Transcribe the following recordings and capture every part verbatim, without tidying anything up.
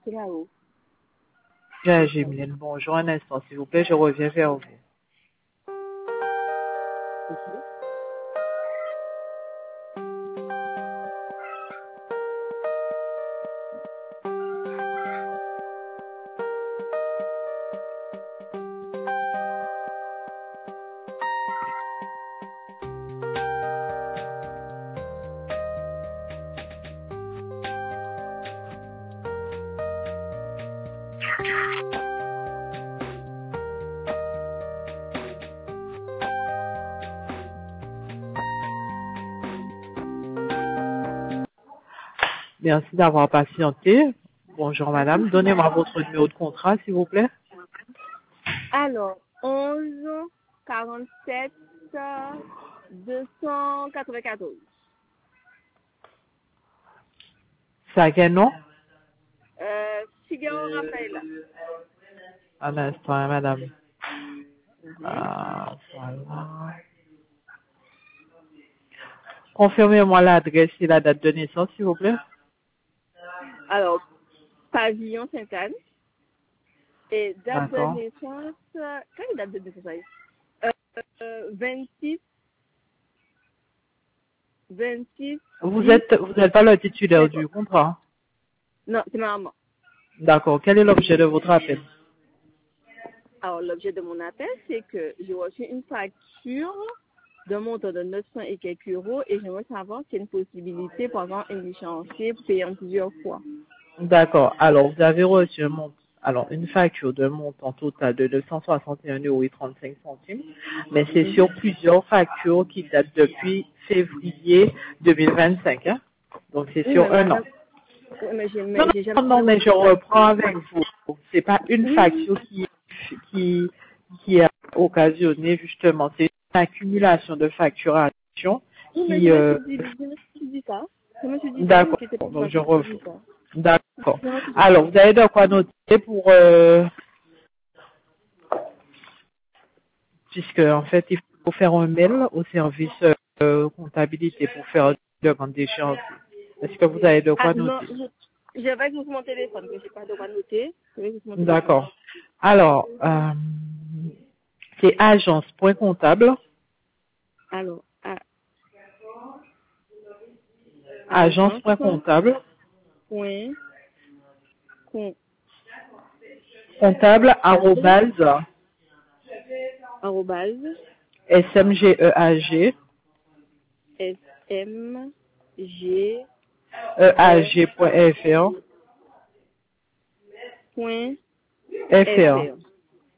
c'est là-haut. Bien, Gémeline, bonjour, un instant, s'il vous plaît, je reviens vers vous. Ok. Merci d'avoir patienté. Bonjour, madame. Donnez-moi votre numéro de contrat, s'il vous plaît. Alors, onze quarante-sept deux cent quatre-vingt-quatorze. C'est à quel nom? Euh, Figaro Raphaël. Un instant, hein, madame. Mhm. Ah, voilà. Confirmez-moi l'adresse et la date de naissance, s'il vous plaît. Alors, Pavillon Sainte-Anne. Et date de D'accord. naissance, euh, quelle est la date de naissance? euh, euh, vingt-six, vingt-six, Vous dix, êtes, vous n'êtes pas le titulaire cinquante. du contrat. Non, c'est ma maman. D'accord. Quel est l'objet de votre appel? Alors, l'objet de mon appel, c'est que j'ai reçu une facture d'un montant de neuf cents et quelques euros et j'aimerais savoir s'il y a une possibilité pour avoir un échéancier payant plusieurs fois. D'accord. Alors, vous avez reçu un mont- alors, une facture d'un montant total de deux cent soixante et un euros et trente-cinq centimes, mais c'est sur Mhm. plusieurs factures qui datent depuis février deux mille vingt-cinq, hein. Donc, c'est Oui, sur mais un an. madame, oui, mais j'ai, Non, mais j'ai jamais non, non, mais je reçu de reprends facture. avec vous. C'est pas une Oui, oui. facture qui, qui, qui a occasionné, justement, c'est une accumulation de facturations Oui, mais je qui, me euh, suis dit, je me suis dit ça. Je me suis dit ça, je d'accord. m'inquiétais pas de Donc, ça, je je me suis reprends. dit ça. D'accord. Je me suis dit ça. Alors, vous avez de quoi noter pour, euh, puisque, en fait, il faut faire un mail au service euh, comptabilité pour faire une demande d'échéance. Est-ce que vous avez de Ah, quoi non, noter? je, je vais sur mon téléphone, que j'ai pas de quoi noter. Je vais sur mon téléphone. D'accord. Alors, euh, c'est agence point comptable, Alors, à, agence agence, point comptable, point, con, comptable, table, arrobase, arrobase, smgeag, S M G E eag.fr, point F fr. R.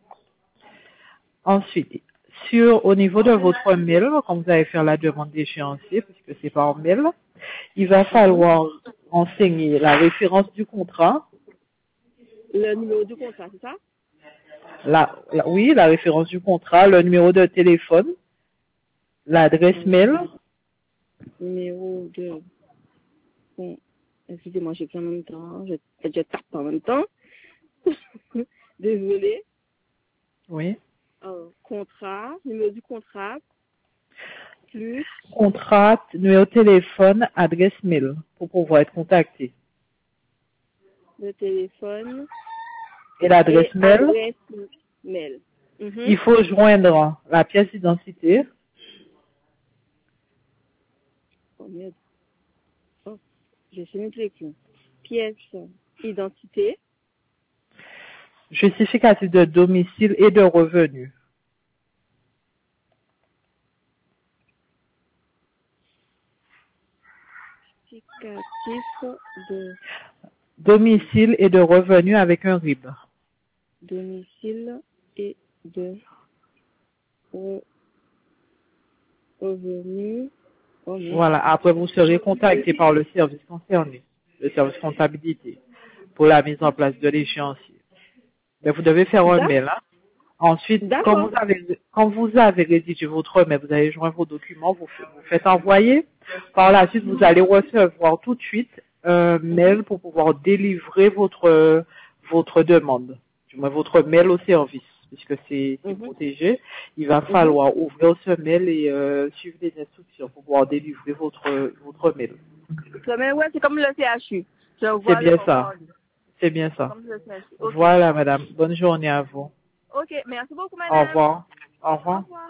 Ensuite, sur, au niveau de votre mail, quand vous allez faire la demande d'échéancier, puisque c'est par mail, il va Mhm. falloir renseigner la référence du contrat, Le numéro du contrat, c'est ça? la, la- oui, la référence du contrat, le numéro de téléphone, l'adresse mail, Euh, numéro de, bon, excusez-moi, j'écris en même temps, je, je tape en même temps. Désolée. oui, Euh, contrat, numéro du contrat, plus contrat, numéro de téléphone, adresse mail, pour pouvoir être contacté. le téléphone Et l'adresse et mail, adresse mail. Mhm. il faut joindre la pièce d'identité, Oh merde. Oh, j'ai fini de l'écrire. Pièce identité, justificatif de domicile et de revenus. justificatif de Domicile et de revenus avec un R I B. domicile et de re- revenu. Oh merde. Voilà, après vous serez contacté par le service concerné, le service comptabilité, pour la mise en place de l'échéancier. Mais vous devez faire un D'ac- mail. Hein. Ensuite, quand vous D'accord. avez quand vous avez rédigé votre mail, vous allez joindre vos documents, vous, f- vous faites envoyer. Par la suite, vous allez recevoir tout de suite un mail pour pouvoir délivrer votre votre demande, du moins votre mail au service, puisque c'est c'est Mhm. protégé. Il va Mhm. falloir ouvrir ce mail et euh, suivre les instructions pour pouvoir délivrer votre votre mail. Mais ouais, c'est comme le C H U. Je C'est vois le bien ça. formulaire. C'est bien ça. Comme je sais. Ok. Voilà, madame. Bonne journée à vous. Ok, merci beaucoup, Au madame. revoir. Au Au revoir. revoir.